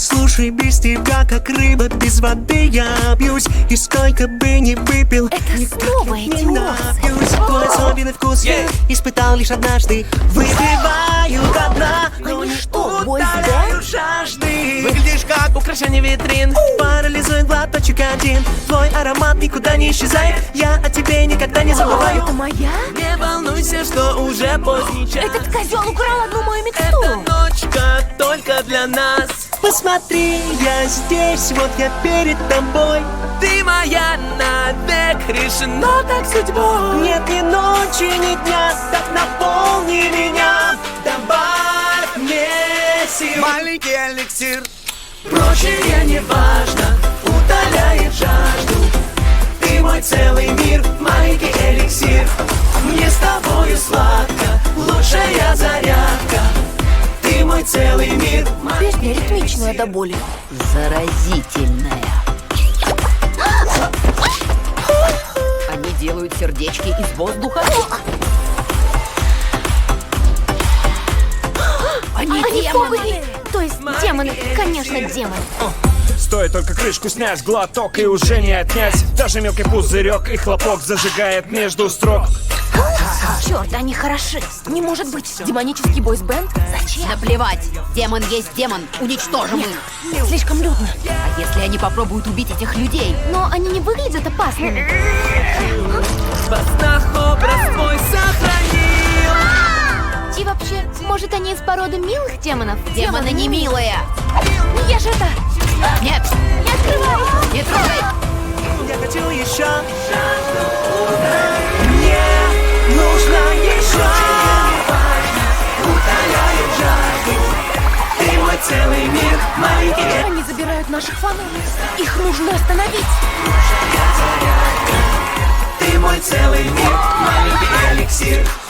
Слушай, без тебя, как рыба без воды, я бьюсь. И сколько бы ни выпил, Это снова не эти напьюсь. Твой особенный вкус я испытал лишь однажды. Выпиваю до дна, но Они не что, утоляю жажды. Выглядишь как украшение витрин. Парализует глоточек один. Твой аромат никуда не исчезает. Я о тебе никогда не забываю. Это моя? Не волнуйся, что уже поздний час. Этот козел украл одну мою мечту. Эта ночка только для нас. Посмотри, я здесь, вот я перед тобой. Ты моя навек, решено так судьбой. Нет ни ночи, ни дня, так наполни меня. Добавь мне сил. Маленький эликсир. Прочее не важно, утоляет жажду. Ты мой целый мир, маленький эликсир. Мне с тобою сладко, лучшая зарядка. Ты мой целый мир. Песня ритмичная до боли. Заразительная. Они делают сердечки из воздуха. Они Они демоны. повыли. То есть демоны, конечно, демоны. Стоит только крышку снять, глоток и уже не отнять. Даже мелкий пузырек и хлопок зажигает между строк. Черт, они хороши. Не может быть. Демонический бойсбенд? Зачем? Наплевать. Демон есть демон. Уничтожим их. Слишком людно. А если они попробуют убить этих людей? Но они не выглядят опасными. Во снах образ твой сохранил. И вообще, может, они из породы милых демонов? Демоны не милые. Ну я же это... Нет, Не открывай! не трогай. Я хочу еще. Мне нужно еще. Утоляет жажду. Ты мой целый мир, маленький. Они забирают наших фанатов. Их нужно остановить. Ты мой целый мир, маленький эликсир.